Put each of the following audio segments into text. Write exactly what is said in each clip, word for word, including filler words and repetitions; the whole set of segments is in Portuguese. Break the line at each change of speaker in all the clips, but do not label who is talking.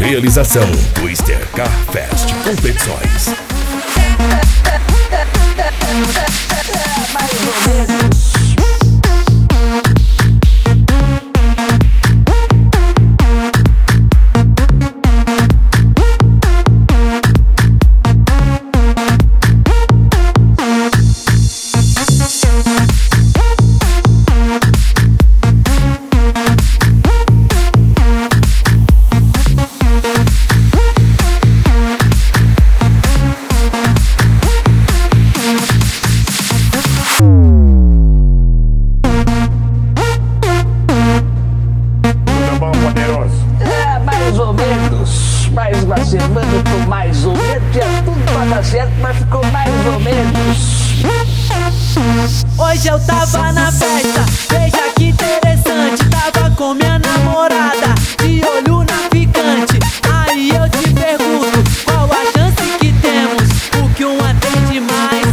Realização Twister Car Fest Competições.
Mais ou menos. Mais uma semana com mais ou menos, tinha tudo pra dar certo, mas ficou mais ou menos.
Hoje eu tava na festa, veja que interessante. Tava com minha namorada, de olho na ficante. Aí eu te pergunto, qual a chance que temos? O que uma tem demais,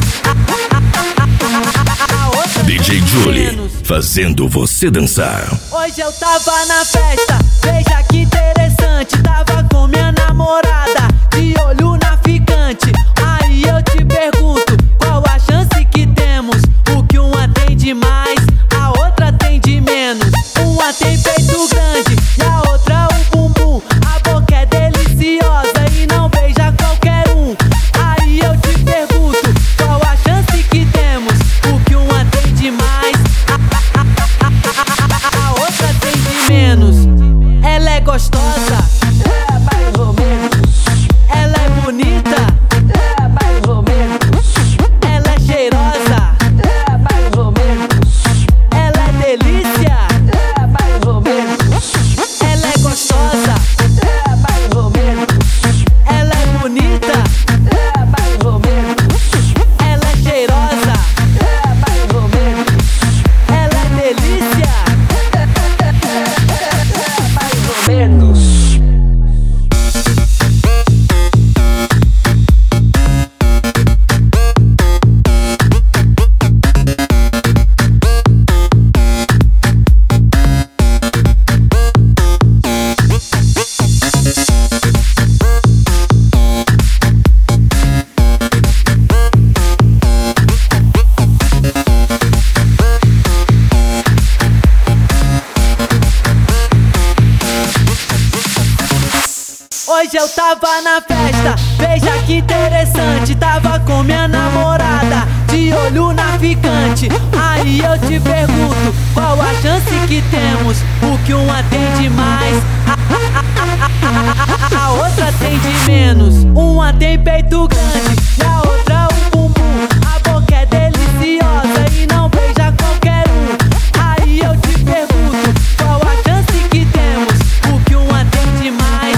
a outra
D J
tem
Julie,
menos.
fazendo você dançar.
Hoje eu tava na festa, veja que interessante. Tava com minha namorada, de olho na ficante. Aí eu te pergunto, qual a chance que temos? O que uma tem de mais, a outra tem de menos. Uma tem peito grande e a outra um bumbum. A boca é deliciosa e não beija qualquer um. Aí eu te pergunto, qual a chance que temos? O que uma tem de mais, a outra tem de menos. Ela é gostosa,
É mais ou menos.
ela é bonita,
É mais ou menos.
ela é cheirosa,
É mais ou menos.
ela é delícia,
É mais ou menos.
ela é gostosa,
É mais ou menos.
ela é bonita,
É mais ou menos.
ela é cheirosa,
É mais ou menos.
ela é delícia.
É mais ou menos.
Hoje eu tava na festa, veja que interessante. Tava com minha namorada, de olho na ficante. Aí eu te pergunto, qual a chance que temos? O que uma tem de mais, a outra tem de menos. Uma tem peito grande e a outra um bumbum. A boca é deliciosa e não beija qualquer um. Aí eu te pergunto, qual a chance que temos? O que uma tem de mais,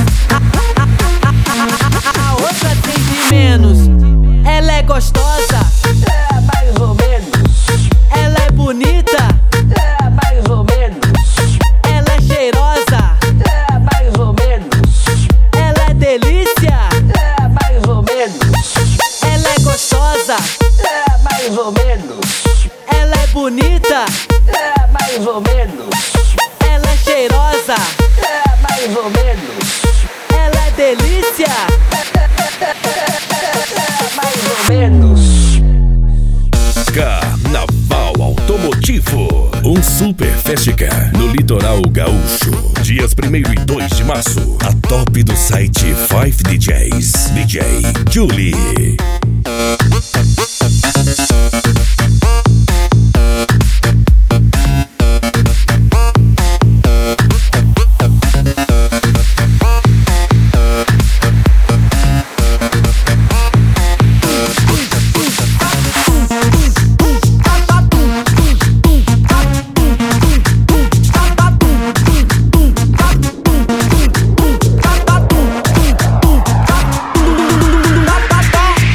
a outra tem de menos. Ela é gostosa,
É mais ou menos.
ela é bonita,
É mais ou menos.
ela é cheirosa,
É mais ou menos.
ela é delícia,
É mais ou menos.
ela é gostosa,
É mais ou menos.
ela é bonita,
É mais ou menos.
ela é cheirosa,
É mais ou menos.
ela é delícia.
É mais ou menos.
Carnaval Automotivo, um super festival no litoral gaúcho. Dias primeiro e dois de março. A top do site cinco D Js. D J Julie.